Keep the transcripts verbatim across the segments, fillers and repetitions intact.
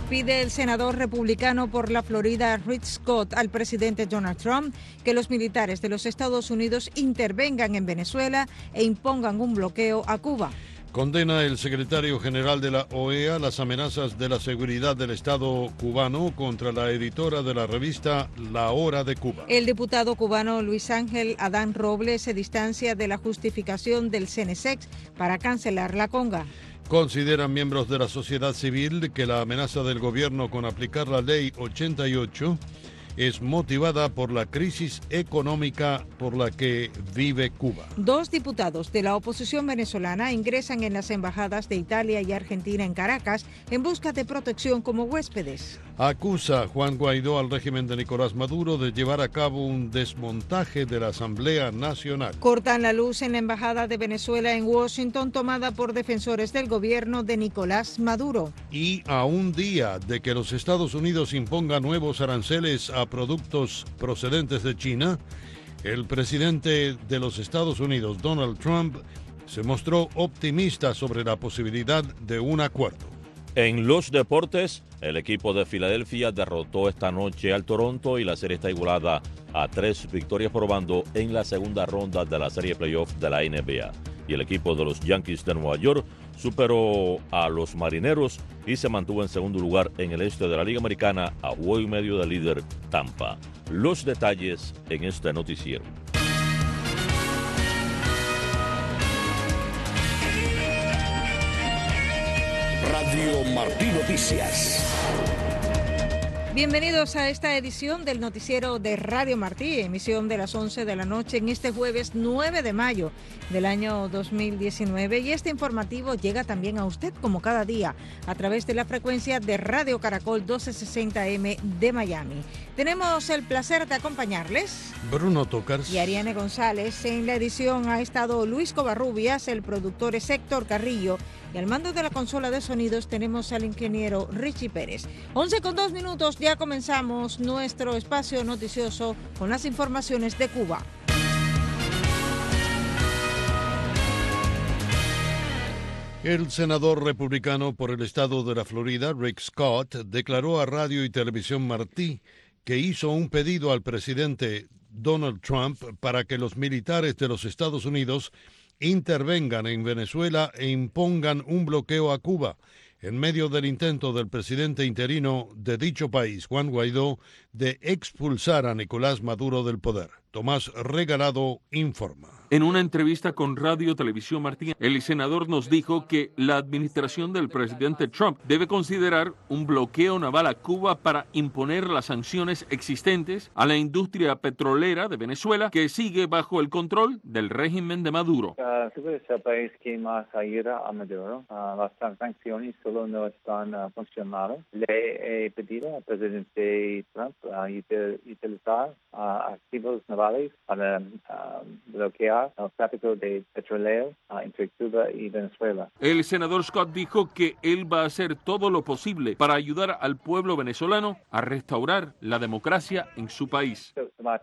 Pide el senador republicano por la Florida Rick Scott al presidente Donald Trump que los militares de los Estados Unidos intervengan en Venezuela e impongan un bloqueo a Cuba. Condena el secretario general de la O E A las amenazas de la seguridad del Estado cubano contra la editora de la revista La Hora de Cuba. El diputado cubano Luis Ángel Adán Robles se distancia de la justificación del C N S E X para cancelar la conga. Consideran miembros de la sociedad civil que la amenaza del gobierno con aplicar la Ley ochenta y ocho es motivada por la crisis económica por la que vive Cuba. Dos diputados de la oposición venezolana ingresan en las embajadas de Italia y Argentina en Caracas en busca de protección como huéspedes. Acusa Juan Guaidó al régimen de Nicolás Maduro de llevar a cabo un desmontaje de la Asamblea Nacional. Cortan la luz en la embajada de Venezuela en Washington, tomada por defensores del gobierno de Nicolás Maduro. Y a un día de que los Estados Unidos impongan nuevos aranceles a productos procedentes de China, el presidente de los Estados Unidos, Donald Trump, se mostró optimista sobre la posibilidad de un acuerdo. En los deportes, el equipo de Filadelfia derrotó esta noche al Toronto y la serie está igualada a tres victorias por bando en la segunda ronda de la serie playoff de la N B A. Y el equipo de los Yankees de Nueva York superó a los Marineros y se mantuvo en segundo lugar en el este de la Liga Americana a juego y medio del líder Tampa. Los detalles en este noticiero. Radio Martí Noticias. Bienvenidos a esta edición del noticiero de Radio Martí, emisión de las once de la noche en este jueves nueve de mayo del año dos mil diecinueve. Y este informativo llega también a usted como cada día a través de la frecuencia de Radio Caracol doce sesenta M de Miami. Tenemos el placer de acompañarles Bruno Tocars y Ariane González. En la edición ha estado Luis Covarrubias, el productor es Héctor Carrillo. Y al mando de la consola de sonidos tenemos al ingeniero Richie Pérez. once con dos minutos, ya comenzamos nuestro espacio noticioso con las informaciones de Cuba. El senador republicano por el estado de la Florida, Rick Scott, declaró a Radio y Televisión Martí que hizo un pedido al presidente Donald Trump para que los militares de los Estados Unidos intervengan en Venezuela e impongan un bloqueo a Cuba en medio del intento del presidente interino de dicho país, Juan Guaidó, de expulsar a Nicolás Maduro del poder. Tomás Regalado informa. En una entrevista con Radio Televisión Martí, el senador nos dijo que la administración del presidente Trump debe considerar un bloqueo naval a Cuba para imponer las sanciones existentes a la industria petrolera de Venezuela, que sigue bajo el control del régimen de Maduro. Uh, Cuba es el país que más ayuda a Maduro. Uh, las sanciones solo no están uh, funcionando. Le he pedido al presidente Trump uh, utilizar uh, activos navales para uh, bloquear el tráfico de petróleo uh, entre Cuba y Venezuela. El senador Scott dijo que él va a hacer todo lo posible para ayudar al pueblo venezolano a restaurar la democracia en su país.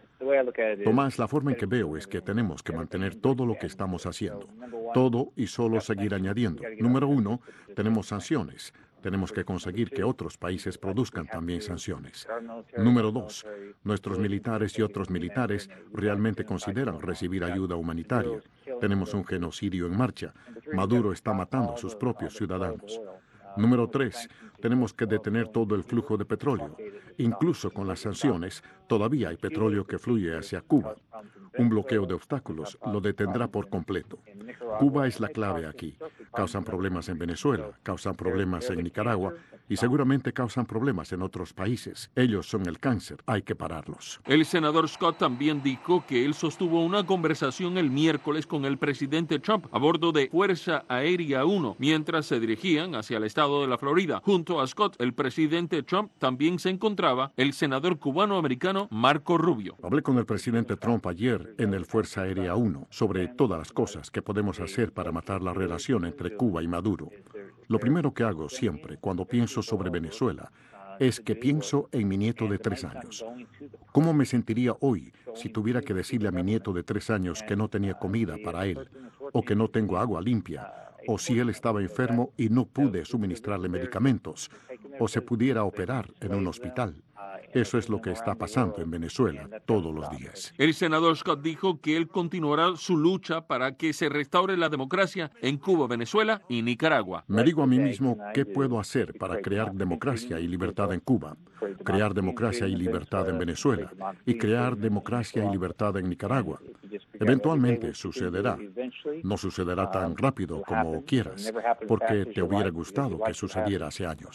Tomás, la forma en que veo es que tenemos que mantener todo lo que estamos haciendo. Todo y solo seguir añadiendo. Número uno, tenemos sanciones. Tenemos que conseguir que otros países produzcan también sanciones. Número dos, nuestros militares y otros militares realmente consideran recibir ayuda humanitaria. Tenemos un genocidio en marcha. Maduro está matando a sus propios ciudadanos. Número tres, tenemos que detener todo el flujo de petróleo. Incluso con las sanciones, todavía hay petróleo que fluye hacia Cuba. Un bloqueo de obstáculos lo detendrá por completo. Cuba es la clave aquí. Causan problemas en Venezuela, causan problemas en Nicaragua y seguramente causan problemas en otros países. Ellos son el cáncer, hay que pararlos. El senador Scott también dijo que él sostuvo una conversación el miércoles con el presidente Trump a bordo de Fuerza Aérea uno, mientras se dirigían hacia el estado de la Florida. Junto a Scott, el presidente Trump, también se encontraba el senador cubano-americano Marco Rubio. Hablé con el presidente Trump ayer en el Fuerza Aérea uno sobre todas las cosas que podemos hacer para matar la relación entre Cuba y Maduro. Lo primero que hago siempre cuando pienso sobre Venezuela es que pienso en mi nieto de tres años. ¿Cómo me sentiría hoy si tuviera que decirle a mi nieto de tres años que no tenía comida para él, o que no tengo agua limpia, o si él estaba enfermo y no pude suministrarle medicamentos, o se pudiera operar en un hospital. Eso es lo que está pasando en Venezuela todos los días. El senador Scott dijo que él continuará su lucha para que se restaure la democracia en Cuba, Venezuela y Nicaragua. Me digo a mí mismo qué puedo hacer para crear democracia y libertad en Cuba, crear democracia y libertad en Venezuela y crear democracia y libertad en Nicaragua. Eventualmente sucederá. No sucederá tan rápido como quieras, porque te hubiera gustado que sucediera hace años.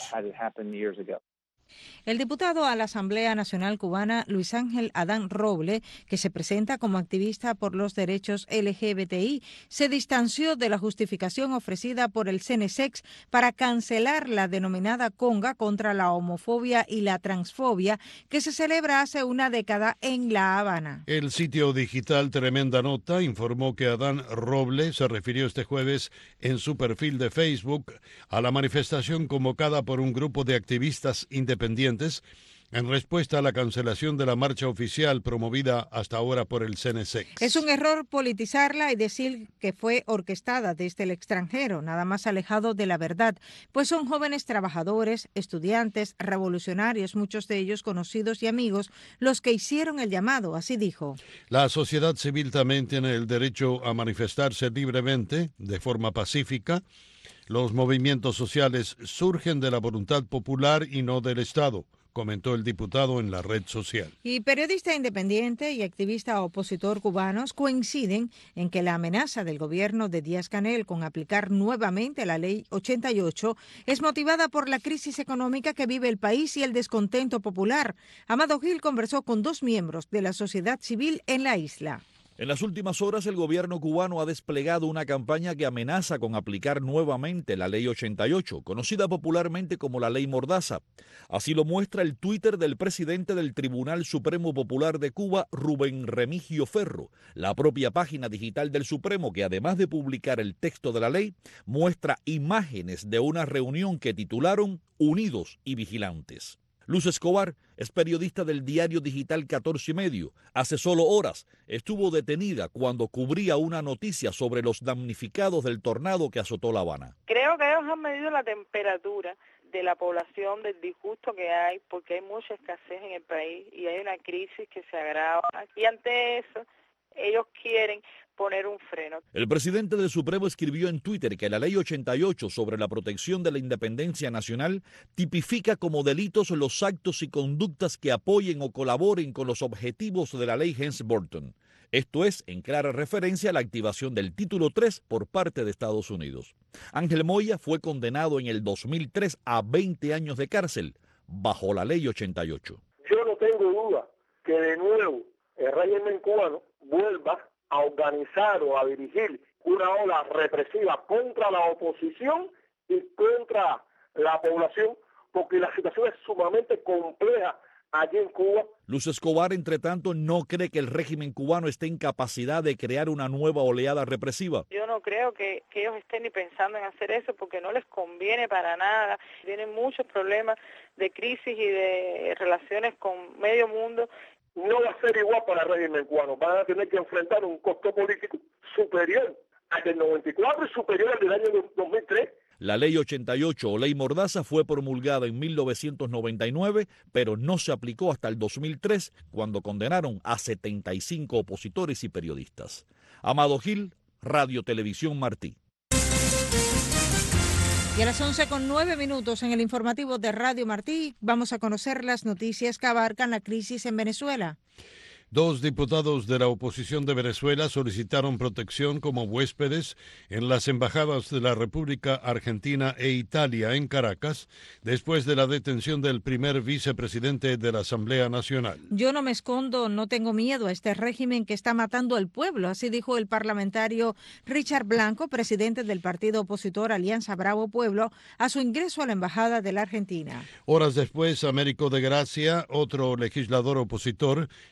El diputado a la Asamblea Nacional Cubana, Luis Ángel Adán Roble, que se presenta como activista por los derechos L G B T I, se distanció de la justificación ofrecida por el C N S E X para cancelar la denominada conga contra la homofobia y la transfobia que se celebra hace una década en La Habana. El sitio digital Tremenda Nota informó que Adán Roble se refirió este jueves en su perfil de Facebook a la manifestación convocada por un grupo de activistas independientes en respuesta a la cancelación de la marcha oficial promovida hasta ahora por el C N S E X. Es un error politizarla y decir que fue orquestada desde el extranjero, nada más alejado de la verdad, pues son jóvenes trabajadores, estudiantes, revolucionarios, muchos de ellos conocidos y amigos, los que hicieron el llamado, así dijo. La sociedad civil también tiene el derecho a manifestarse libremente, de forma pacífica. Los movimientos sociales surgen de la voluntad popular y no del Estado, comentó el diputado en la red social. Y periodista independiente y activista opositor cubanos coinciden en que la amenaza del gobierno de Díaz-Canel con aplicar nuevamente la Ley ochenta y ocho es motivada por la crisis económica que vive el país y el descontento popular. Amado Gil conversó con dos miembros de la sociedad civil en la isla. En las últimas horas, el gobierno cubano ha desplegado una campaña que amenaza con aplicar nuevamente la Ley ochenta y ocho, conocida popularmente como la Ley Mordaza. Así lo muestra el Twitter del presidente del Tribunal Supremo Popular de Cuba, Rubén Remigio Ferro, la propia página digital del Supremo, que además de publicar el texto de la ley, muestra imágenes de una reunión que titularon Unidos y Vigilantes. Luz Escobar es periodista del diario digital catorce y medio. Hace solo horas estuvo detenida cuando cubría una noticia sobre los damnificados del tornado que azotó La Habana. Creo que ellos han medido la temperatura de la población, del disgusto que hay, porque hay mucha escasez en el país y hay una crisis que se agrava. Y ante eso, ellos quieren poner un freno. El presidente del Supremo escribió en Twitter que la Ley ochenta y ocho sobre la protección de la independencia nacional tipifica como delitos los actos y conductas que apoyen o colaboren con los objetivos de la Ley Helms-Burton. Esto es en clara referencia a la activación del Título tres por parte de Estados Unidos. Ángel Moya fue condenado en el dos mil tres a veinte años de cárcel bajo la Ley ochenta y ocho. Yo no tengo duda que de nuevo el régimen cubano vuelva a organizar o a dirigir una ola represiva contra la oposición y contra la población, porque la situación es sumamente compleja aquí en Cuba. Luz Escobar, entre tanto, no cree que el régimen cubano esté en capacidad de crear una nueva oleada represiva. Yo no creo que, que ellos estén ni pensando en hacer eso porque no les conviene para nada. Tienen muchos problemas de crisis y de relaciones con medio mundo. No va a ser igual para el régimen cubano. Van a tener que enfrentar un costo político superior al del noventa y cuatro y superior al del año dos mil tres. La Ley ochenta y ocho o Ley Mordaza fue promulgada en mil novecientos noventa y nueve, pero no se aplicó hasta el dos mil tres, cuando condenaron a setenta y cinco opositores y periodistas. Amado Gil, Radio Televisión Martí. Y a las once con nueve minutos en el informativo de Radio Martí vamos a conocer las noticias que abarcan la crisis en Venezuela. Dos diputados de la oposición de Venezuela solicitaron protección como huéspedes en las embajadas de la República Argentina e Italia en Caracas después de la detención del primer vicepresidente de la Asamblea Nacional. Yo no me escondo, no tengo miedo a este régimen que está matando al pueblo, así dijo el parlamentario Richard Blanco, presidente del partido opositor Alianza Bravo Pueblo, a su ingreso a la embajada de la Argentina. Horas después, Américo de Gracia, otro legislador opositor, ingresó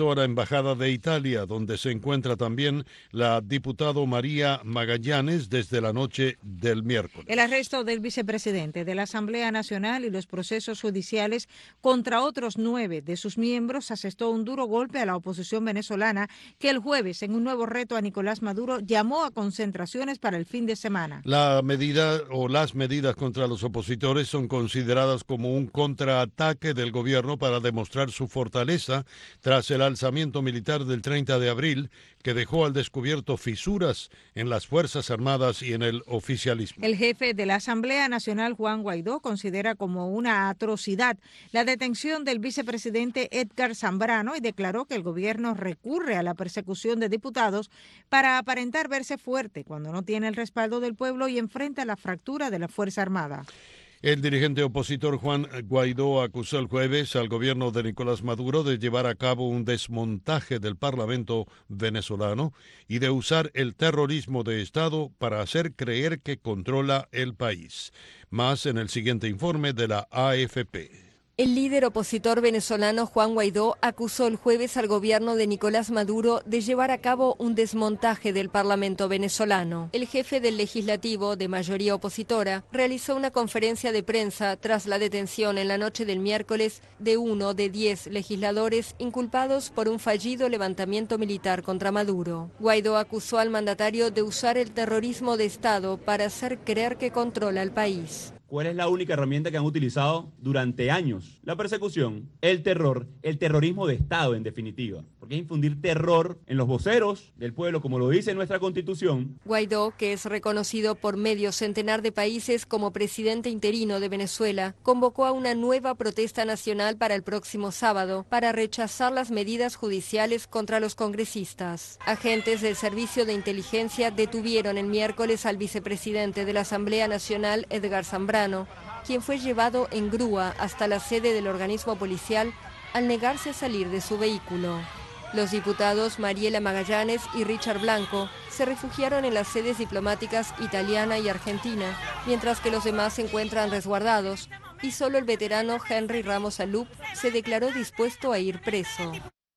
regresó a la Embajada de Italia, donde se encuentra también la diputada María Magallanes desde la noche del miércoles. El arresto del vicepresidente de la Asamblea Nacional y los procesos judiciales contra otros nueve de sus miembros asestó un duro golpe a la oposición venezolana, que el jueves, en un nuevo reto a Nicolás Maduro, llamó a concentraciones para el fin de semana. La medida o las medidas contra los opositores son consideradas como un contraataque del gobierno para demostrar su fortaleza tras el alzamiento militar del treinta de abril, que dejó al descubierto fisuras en las Fuerzas Armadas y en el oficialismo. El jefe de la Asamblea Nacional, Juan Guaidó, considera como una atrocidad la detención del vicepresidente Edgar Zambrano y declaró que el gobierno recurre a la persecución de diputados para aparentar verse fuerte cuando no tiene el respaldo del pueblo y enfrenta la fractura de la Fuerza Armada. El dirigente opositor Juan Guaidó acusó el jueves al gobierno de Nicolás Maduro de llevar a cabo un desmontaje del Parlamento venezolano y de usar el terrorismo de Estado para hacer creer que controla el país. Más en el siguiente informe de la A F P. El líder opositor venezolano Juan Guaidó acusó el jueves al gobierno de Nicolás Maduro de llevar a cabo un desmontaje del Parlamento venezolano. El jefe del legislativo, de mayoría opositora, realizó una conferencia de prensa tras la detención en la noche del miércoles de uno de diez legisladores inculpados por un fallido levantamiento militar contra Maduro. Guaidó acusó al mandatario de usar el terrorismo de Estado para hacer creer que controla el país. ¿Cuál es la única herramienta que han utilizado durante años? La persecución, el terror, el terrorismo de Estado, en definitiva. Porque es infundir terror en los voceros del pueblo, como lo dice nuestra Constitución. Guaidó, que es reconocido por medio centenar de países como presidente interino de Venezuela, convocó a una nueva protesta nacional para el próximo sábado para rechazar las medidas judiciales contra los congresistas. Agentes del Servicio de Inteligencia detuvieron el miércoles al vicepresidente de la Asamblea Nacional, Edgar Zambrano, quien fue llevado en grúa hasta la sede del organismo policial al negarse a salir de su vehículo. Los diputados Mariela Magallanes y Richard Blanco se refugiaron en las sedes diplomáticas italiana y argentina, mientras que los demás se encuentran resguardados, y solo el veterano Henry Ramos Alup se declaró dispuesto a ir preso.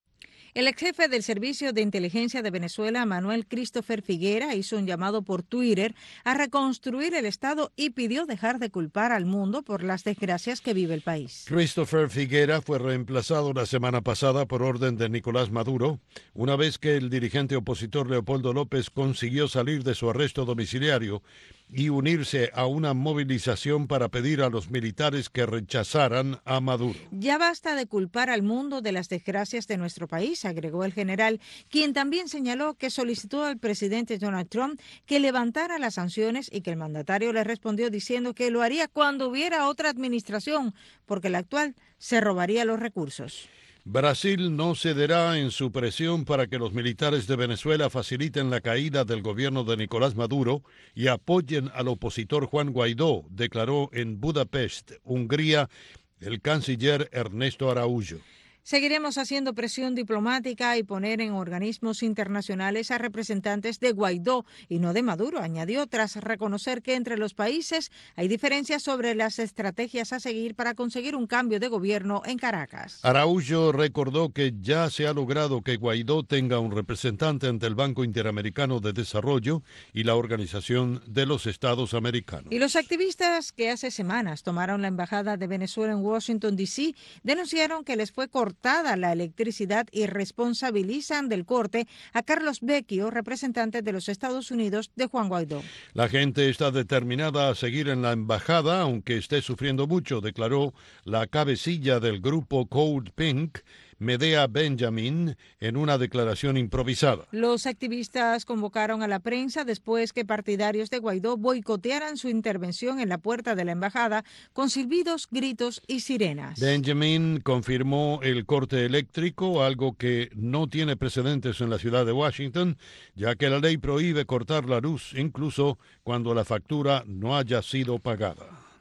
El ex jefe del Servicio de Inteligencia de Venezuela, Manuel Christopher Figuera, hizo un llamado por Twitter a reconstruir el Estado y pidió dejar de culpar al mundo por las desgracias que vive el país. Christopher Figuera fue reemplazado la semana pasada por orden de Nicolás Maduro, una vez que el dirigente opositor Leopoldo López consiguió salir de su arresto domiciliario y unirse a una movilización para pedir a los militares que rechazaran a Maduro. Ya basta de culpar al mundo de las desgracias de nuestro país, agregó el general, quien también señaló que solicitó al presidente Donald Trump que levantara las sanciones y que el mandatario le respondió diciendo que lo haría cuando hubiera otra administración, porque la actual se robaría los recursos. Brasil no cederá en su presión para que los militares de Venezuela faciliten la caída del gobierno de Nicolás Maduro y apoyen al opositor Juan Guaidó, declaró en Budapest, Hungría, el canciller Ernesto Araújo. Seguiremos haciendo presión diplomática y poner en organismos internacionales a representantes de Guaidó y no de Maduro, añadió, tras reconocer que entre los países hay diferencias sobre las estrategias a seguir para conseguir un cambio de gobierno en Caracas. Araújo recordó que ya se ha logrado que Guaidó tenga un representante ante el Banco Interamericano de Desarrollo y la Organización de los Estados Americanos. Y los activistas que hace semanas tomaron la embajada de Venezuela en Washington, D C, denunciaron que les fue cortada la electricidad y responsabilizan del corte a Carlos Vecchio, representante de los Estados Unidos de Juan Guaidó. La gente está determinada a seguir en la embajada, aunque esté sufriendo mucho, declaró la cabecilla del grupo Code Pink, Medea Benjamin, en una declaración improvisada. Los activistas convocaron a la prensa después que partidarios de Guaidó boicotearan su intervención en la puerta de la embajada con silbidos, gritos y sirenas. Benjamin confirmó el corte eléctrico, algo que no tiene precedentes en la ciudad de Washington, ya que la ley prohíbe cortar la luz incluso cuando la factura no haya sido pagada.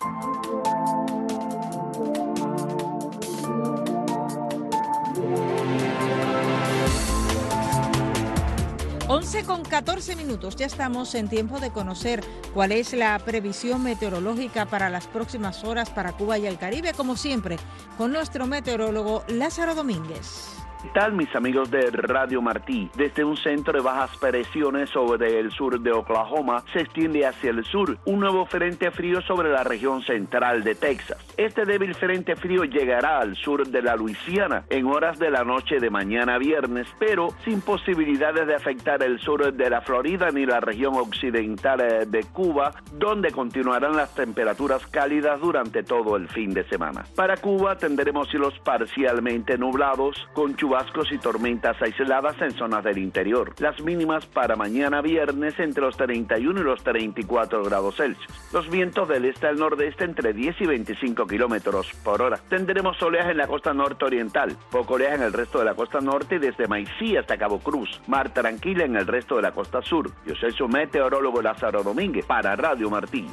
once con catorce minutos, ya estamos en tiempo de conocer cuál es la previsión meteorológica para las próximas horas para Cuba y el Caribe, como siempre, con nuestro meteorólogo Lázaro Domínguez. ¿Qué tal, mis amigos de Radio Martí? Desde un centro de bajas presiones sobre el sur de Oklahoma se extiende hacia el sur un nuevo frente frío sobre la región central de Texas. Este débil frente frío llegará al sur de la Luisiana en horas de la noche de mañana viernes, pero sin posibilidades de afectar el sur de la Florida ni la región occidental de Cuba, donde continuarán las temperaturas cálidas durante todo el fin de semana. Para Cuba tendremos cielos parcialmente nublados, con chubascos y tormentas aisladas en zonas del interior. Las mínimas para mañana viernes entre los treinta y uno y los treinta y cuatro grados Celsius. Los vientos del este al nordeste entre diez y veinticinco kilómetros por hora. Tendremos oleaje en la costa norte-oriental, poco oleaje en el resto de la costa norte y desde Maicí hasta Cabo Cruz. Mar tranquila en el resto de la costa sur. Yo soy su meteorólogo Lázaro Domínguez para Radio Martí.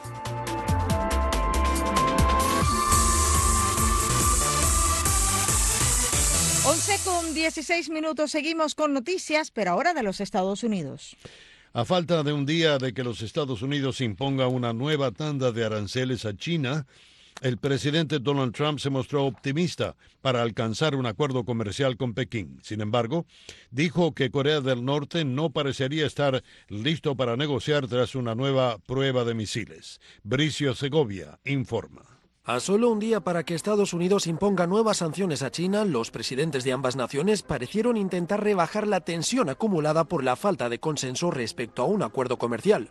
once con dieciséis minutos, seguimos con noticias, pero ahora de los Estados Unidos. A falta de un día de que los Estados Unidos imponga una nueva tanda de aranceles a China, el presidente Donald Trump se mostró optimista para alcanzar un acuerdo comercial con Pekín. Sin embargo, dijo que Corea del Norte no parecería estar listo para negociar tras una nueva prueba de misiles. Bricio Segovia informa. A solo un día para que Estados Unidos imponga nuevas sanciones a China, los presidentes de ambas naciones parecieron intentar rebajar la tensión acumulada por la falta de consenso respecto a un acuerdo comercial.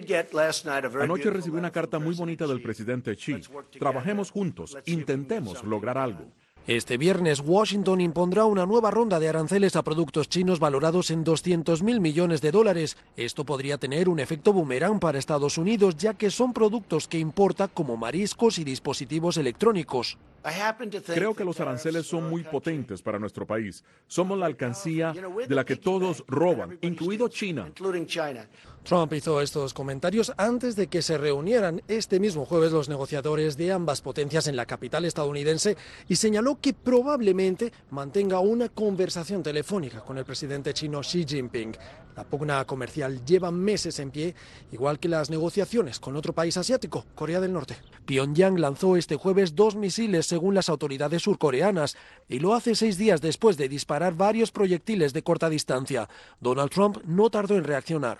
Anoche recibí una carta muy bonita del presidente Xi. Trabajemos juntos, intentemos lograr algo. Este viernes, Washington impondrá una nueva ronda de aranceles a productos chinos valorados en doscientos mil millones de dólares. Esto podría tener un efecto boomerang para Estados Unidos, ya que son productos que importa como mariscos y dispositivos electrónicos. Creo que los aranceles son muy potentes para nuestro país. Somos la alcancía de la que todos roban, incluido China. Trump hizo estos comentarios antes de que se reunieran este mismo jueves los negociadores de ambas potencias en la capital estadounidense y señaló que probablemente mantenga una conversación telefónica con el presidente chino Xi Jinping. La pugna comercial lleva meses en pie, igual que las negociaciones con otro país asiático, Corea del Norte. Pyongyang lanzó este jueves dos misiles según las autoridades surcoreanas y lo hace seis días después de disparar varios proyectiles de corta distancia. Donald Trump no tardó en reaccionar.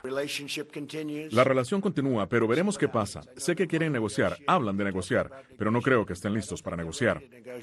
La relación continúa, pero veremos qué pasa. Sé que quieren negociar, hablan de negociar, pero no creo que estén listos para negociar.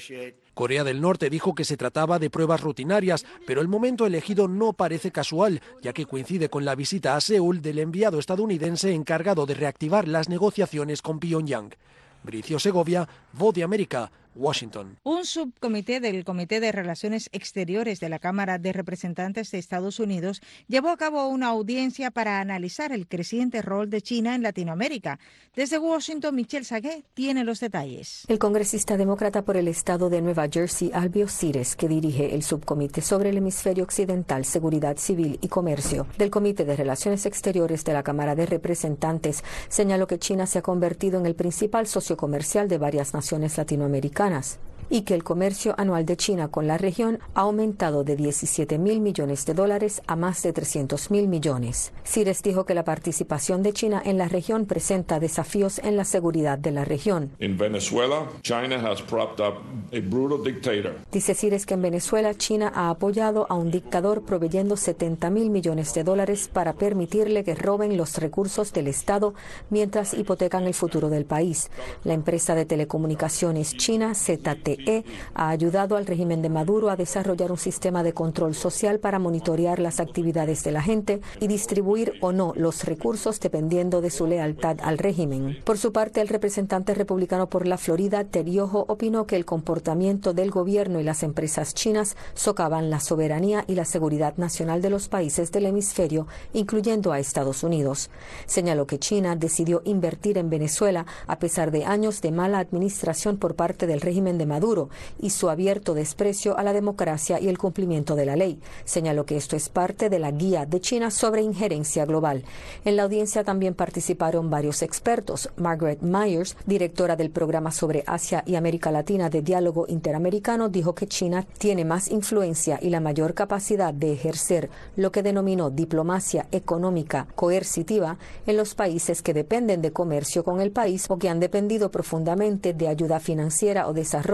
Corea del Norte dijo que se trataba de pruebas rutinarias, pero el momento elegido no parece casual, ya que coincide con la visita a Seúl del enviado estadounidense encargado de reactivar las negociaciones con Pyongyang. Bricio Segovia, Voz de América, Washington. Un subcomité del Comité de Relaciones Exteriores de la Cámara de Representantes de Estados Unidos llevó a cabo una audiencia para analizar el creciente rol de China en Latinoamérica. Desde Washington, Michelle Sagué tiene los detalles. El congresista demócrata por el estado de Nueva Jersey, Albio Cires, que dirige el subcomité sobre el hemisferio occidental, seguridad civil y comercio del Comité de Relaciones Exteriores de la Cámara de Representantes, señaló que China se ha convertido en el principal socio comercial de varias naciones latinoamericanas y que el comercio anual de China con la región ha aumentado de diecisiete mil millones de dólares a más de trescientos mil millones. Cires dijo que la participación de China en la región presenta desafíos en la seguridad de la región. In Venezuela, China has propped up a brutal dictator. Dice Cires que en Venezuela China ha apoyado a un dictador proveyendo setenta mil millones de dólares para permitirle que roben los recursos del Estado mientras hipotecan el futuro del país. La empresa de telecomunicaciones china Z T E ha ayudado al régimen de Maduro a desarrollar un sistema de control social para monitorear las actividades de la gente y distribuir o no los recursos dependiendo de su lealtad al régimen. Por su parte, el representante republicano por la Florida, Ted Yoho, opinó que el comportamiento del gobierno y las empresas chinas socavan la soberanía y la seguridad nacional de los países del hemisferio, incluyendo a Estados Unidos. Señaló que China decidió invertir en Venezuela a pesar de años de mala administración por parte del régimen de Maduro y su abierto desprecio a la democracia y el cumplimiento de la ley. Señaló que esto es parte de la guía de China sobre injerencia global. En la audiencia también participaron varios expertos. Margaret Myers, directora del programa sobre Asia y América Latina de Diálogo Interamericano, dijo que China tiene más influencia y la mayor capacidad de ejercer lo que denominó diplomacia económica coercitiva en los países que dependen de comercio con el país o que han dependido profundamente de ayuda financiera o desarrollo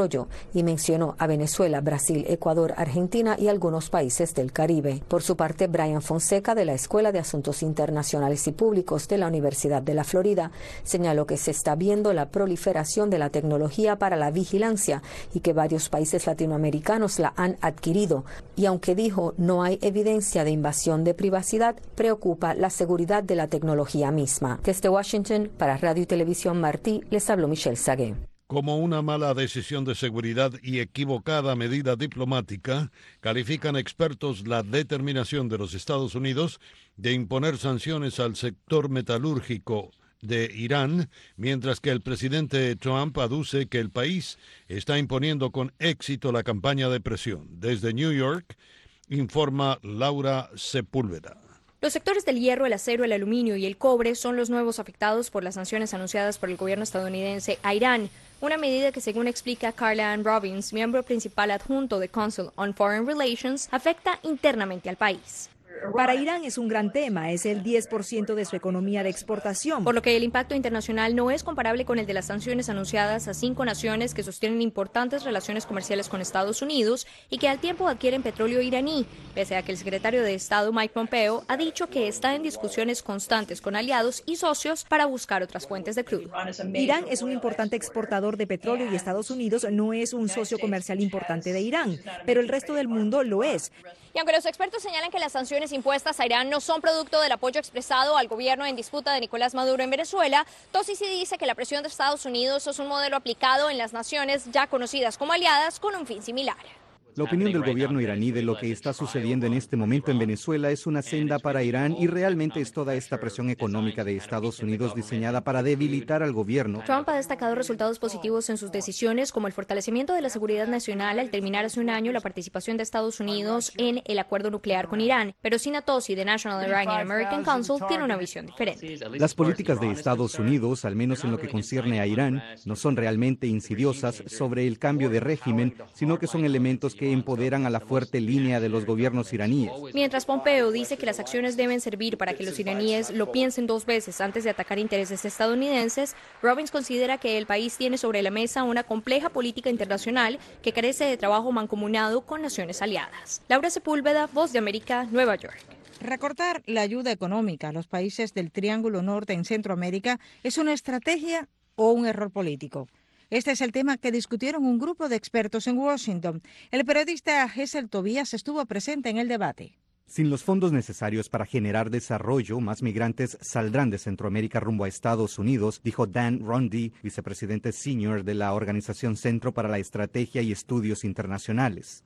desarrollo y mencionó a Venezuela, Brasil, Ecuador, Argentina y algunos países del Caribe. Por su parte, Brian Fonseca, de la Escuela de Asuntos Internacionales y Públicos de la Universidad de la Florida, señaló que se está viendo la proliferación de la tecnología para la vigilancia y que varios países latinoamericanos la han adquirido. Y aunque dijo no hay evidencia de invasión de privacidad, preocupa la seguridad de la tecnología misma. Desde Washington, para Radio y Televisión Martí, les habló Michelle Sagué. Como una mala decisión de seguridad y equivocada medida diplomática, califican expertos la determinación de los Estados Unidos de imponer sanciones al sector metalúrgico de Irán, mientras que el presidente Trump aduce que el país está imponiendo con éxito la campaña de presión. Desde New York, informa Laura Sepúlveda. Los sectores del hierro, el acero, el aluminio y el cobre son los nuevos afectados por las sanciones anunciadas por el gobierno estadounidense a Irán, una medida que, según explica Carla Ann Robbins, miembro principal adjunto de Council on Foreign Relations, afecta internamente al país. Para Irán es un gran tema, es el diez por ciento de su economía de exportación. Por lo que el impacto internacional no es comparable con el de las sanciones anunciadas a cinco naciones que sostienen importantes relaciones comerciales con Estados Unidos y que al tiempo adquieren petróleo iraní, pese a que el secretario de Estado Mike Pompeo ha dicho que está en discusiones constantes con aliados y socios para buscar otras fuentes de crudo. Irán es un importante exportador de petróleo y Estados Unidos no es un socio comercial importante de Irán, pero el resto del mundo lo es. Y aunque los expertos señalan que las sanciones impuestas a Irán no son producto del apoyo expresado al gobierno en disputa de Nicolás Maduro en Venezuela, Tosi dice que la presión de Estados Unidos es un modelo aplicado en las naciones ya conocidas como aliadas con un fin similar. La opinión del gobierno iraní de lo que está sucediendo en este momento en Venezuela es una senda para Irán y realmente es toda esta presión económica de Estados Unidos diseñada para debilitar al gobierno. Trump ha destacado resultados positivos en sus decisiones, como el fortalecimiento de la seguridad nacional al terminar hace un año la participación de Estados Unidos en el acuerdo nuclear con Irán. Pero Sina Tosi, de National Iranian American Council, tiene una visión diferente. Las políticas de Estados Unidos, al menos en lo que concierne a Irán, no son realmente insidiosas sobre el cambio de régimen, sino que son elementos que empoderan a la fuerte línea de los gobiernos iraníes. Mientras Pompeo dice que las acciones deben servir para que los iraníes lo piensen dos veces antes de atacar intereses estadounidenses, Robbins considera que el país tiene sobre la mesa una compleja política internacional que carece de trabajo mancomunado con naciones aliadas. Laura Sepúlveda, Voz de América, Nueva York. Recortar la ayuda económica a los países del Triángulo Norte en Centroamérica es una estrategia o un error político. Este es el tema que discutieron un grupo de expertos en Washington. El periodista Gesell Tobías estuvo presente en el debate. Sin los fondos necesarios para generar desarrollo, más migrantes saldrán de Centroamérica rumbo a Estados Unidos, dijo Dan Rondy, vicepresidente senior de la organización Centro para la Estrategia y Estudios Internacionales.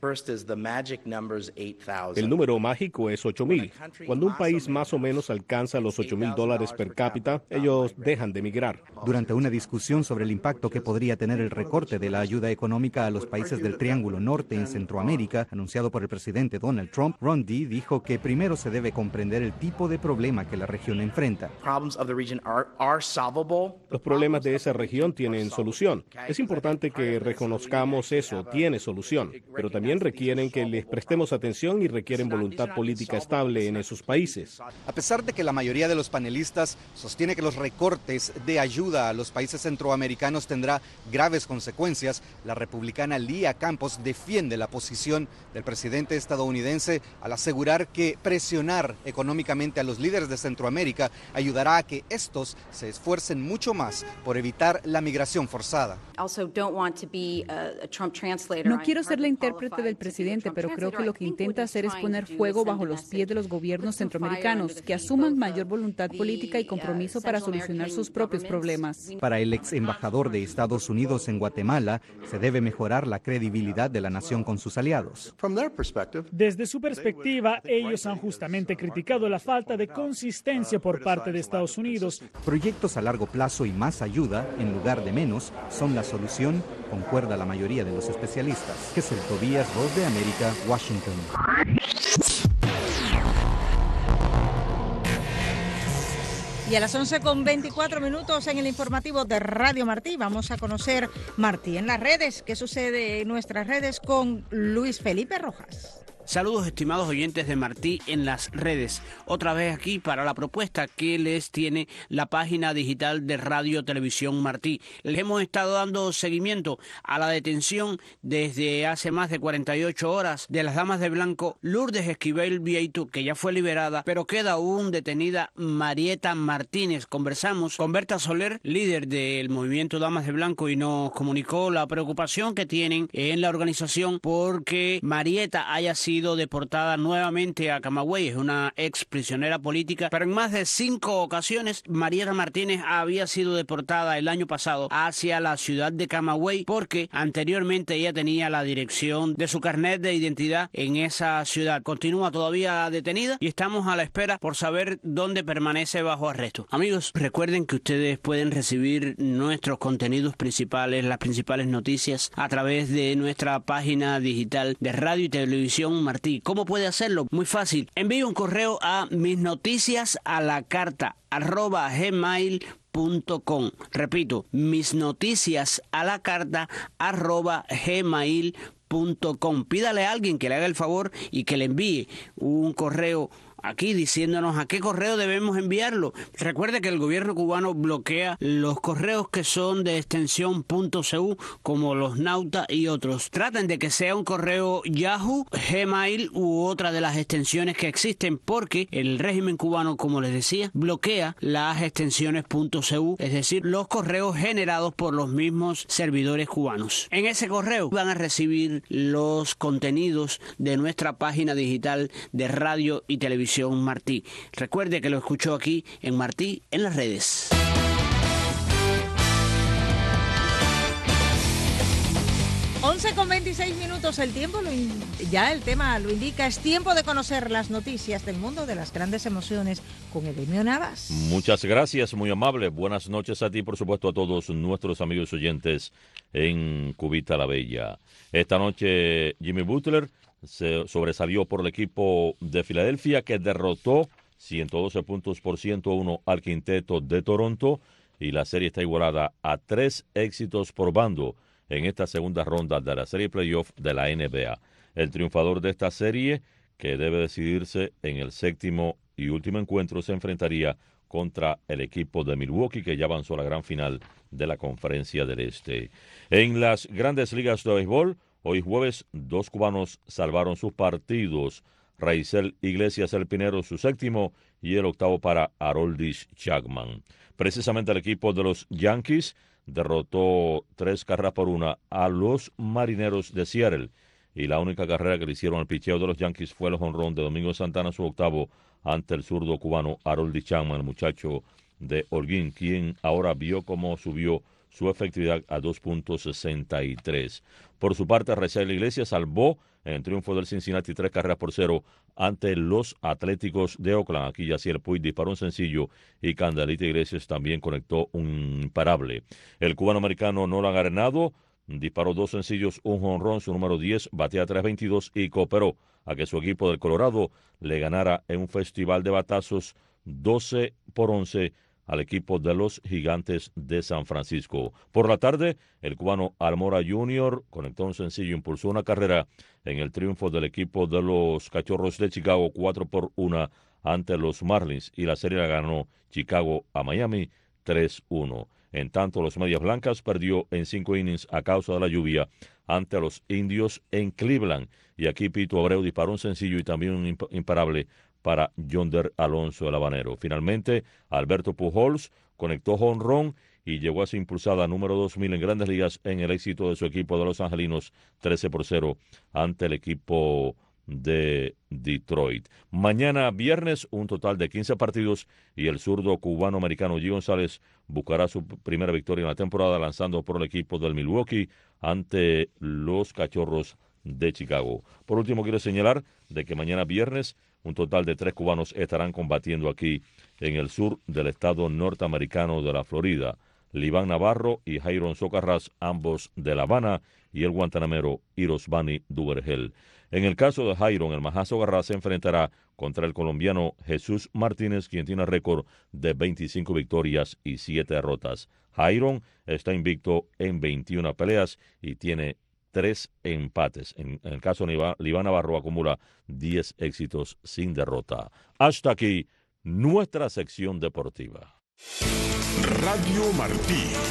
El número mágico es ocho mil. Cuando un país más o menos alcanza los ocho mil dólares per cápita, ellos dejan de migrar. Durante una discusión sobre el impacto que podría tener el recorte de la ayuda económica a los países del Triángulo Norte en Centroamérica, anunciado por el presidente Donald Trump, Rondy dijo que primero se debe comprender el tipo de problema que la región enfrenta. Los problemas de esa región tienen solución. Es importante que reconozcamos eso, tiene solución, pero también requieren que les prestemos atención y requieren voluntad política estable en esos países. A pesar de que la mayoría de los panelistas sostiene que los recortes de ayuda a los países centroamericanos tendrá graves consecuencias, la republicana Lía Campos defiende la posición del presidente estadounidense al asegurar que presionar económicamente a los líderes de Centroamérica ayudará a que estos se esfuercen mucho más por evitar la migración forzada. No quiero ser la intérprete del presidente, pero creo que lo que intenta hacer es poner fuego bajo los pies de los gobiernos centroamericanos, que asuman mayor voluntad política y compromiso para solucionar sus propios problemas. Para el ex embajador de Estados Unidos en Guatemala, se debe mejorar la credibilidad de la nación con sus aliados. Desde su perspectiva, ellos han justamente criticado la falta de consistencia por parte de Estados Unidos. Proyectos a largo plazo y más ayuda, en lugar de menos, son la solución, concuerda la mayoría de los especialistas. Gesell Tobías, Voz de América, Washington. Y a las once con veinticuatro minutos en el informativo de Radio Martí vamos a conocer Martí en las redes. ¿Qué sucede en nuestras redes con Luis Felipe Rojas? Saludos estimados oyentes de Martí en las redes. Otra vez aquí para la propuesta que les tiene la página digital de Radio Televisión Martí. Les hemos estado dando seguimiento a la detención desde hace más de cuarenta y ocho horas de las damas de blanco Lourdes Esquivel Vieito, que ya fue liberada, pero queda aún detenida Marieta Martínez. Conversamos con Berta Soler, líder del movimiento Damas de Blanco, y nos comunicó la preocupación que tienen en la organización porque Marieta haya sido sido deportada nuevamente a Camagüey. Es una ex prisionera política, pero en más de cinco ocasiones Marieta Martínez había sido deportada el año pasado hacia la ciudad de Camagüey porque anteriormente ella tenía la dirección de su carnet de identidad en esa ciudad. Continúa todavía detenida y estamos a la espera por saber dónde permanece bajo arresto. Amigos, recuerden que ustedes pueden recibir nuestros contenidos principales, las principales noticias, a través de nuestra página digital de Radio y Televisión Martí. ¿Cómo puede hacerlo? Muy fácil. Envíe un correo a mis noticias a la carta arroba gmail punto com. Repito, mis noticias a la carta arroba gmail punto com. Pídale a alguien que le haga el favor y que le envíe un correo aquí diciéndonos a qué correo debemos enviarlo. Recuerde que el gobierno cubano bloquea los correos que son de extensión .cu, como los Nauta y otros. Traten de que sea un correo Yahoo, Gmail u otra de las extensiones que existen, porque el régimen cubano, como les decía, bloquea las extensiones .cu, es decir, los correos generados por los mismos servidores cubanos. En ese correo van a recibir los contenidos de nuestra página digital de Radio y Televisión Martí. Recuerde que lo escuchó aquí en Martí en las redes. once con veintiséis minutos, el tiempo, lo in... ya el tema lo indica, es tiempo de conocer las noticias del mundo de las grandes emociones con Edemio Navas. Muchas gracias, muy amable. Buenas noches a ti, por supuesto, a todos nuestros amigos oyentes en Cubita la Bella. Esta noche Jimmy Butler se sobresalió por el equipo de Filadelfia, que derrotó ciento doce puntos por ciento uno al quinteto de Toronto, y la serie está igualada a tres éxitos por bando en esta segunda ronda de la serie playoff de la N B A. El triunfador de esta serie, que debe decidirse en el séptimo y último encuentro, se enfrentaría contra el equipo de Milwaukee, que ya avanzó a la gran final de la Conferencia del Este. En las grandes ligas de béisbol, hoy jueves, dos cubanos salvaron sus partidos. Raizel Iglesias El Pinero, su séptimo, y el octavo para Aroldis Chapman. Precisamente el equipo de los Yankees derrotó tres carreras por una a los Marineros de Seattle, y la única carrera que le hicieron al picheo de los Yankees fue el jonrón de Domingo Santana, su octavo, ante el zurdo cubano Aroldis Chapman, el muchacho de Holguín, quien ahora vio cómo subió su efectividad a dos punto sesenta y tres. Por su parte, Raizel Iglesias salvó en el triunfo del Cincinnati tres carreras por cero ante los Atléticos de Oakland. Aquí Yasiel Puig disparó un sencillo y Candelita Iglesias también conectó un imparable. El cubano-americano Nolan Arenado disparó dos sencillos, un jonrón, su número diez, batea tres veintidós y cooperó a que su equipo del Colorado le ganara en un festival de batazos doce por once al equipo de los Gigantes de San Francisco. Por la tarde, el cubano Almora junior conectó un sencillo, impulsó una carrera en el triunfo del equipo de los Cachorros de Chicago cuatro por uno ante los Marlins, y la serie la ganó Chicago a Miami tres uno. En tanto, los Medias Blancas perdió en cinco innings a causa de la lluvia ante los Indios en Cleveland, y aquí Pito Abreu disparó un sencillo y también un imp- imparable para Yonder Alonso, el habanero. Finalmente, Alberto Pujols conectó jonrón y llegó a su impulsada número dos mil en Grandes Ligas en el éxito de su equipo de Los Angelinos trece por cero ante el equipo de Detroit. Mañana viernes, un total de quince partidos, y el zurdo cubano-americano G. González buscará su primera victoria en la temporada lanzando por el equipo del Milwaukee ante los Cachorros de Chicago. Por último, quiero señalar de que mañana viernes un total de tres cubanos estarán combatiendo aquí en el sur del estado norteamericano de la Florida. Liván Navarro y Jairon Socarrás, ambos de La Habana, y el guantanamero Irosvani Duvergel. En el caso de Jairon, el majazo Garrás se enfrentará contra el colombiano Jesús Martínez, quien tiene récord de veinticinco victorias y siete derrotas. Jairon está invicto en veintiuna peleas y tiene tres empates. En, en el caso de Liván Navarro acumula diez éxitos sin derrota. Hasta aquí nuestra sección deportiva. Radio Martí.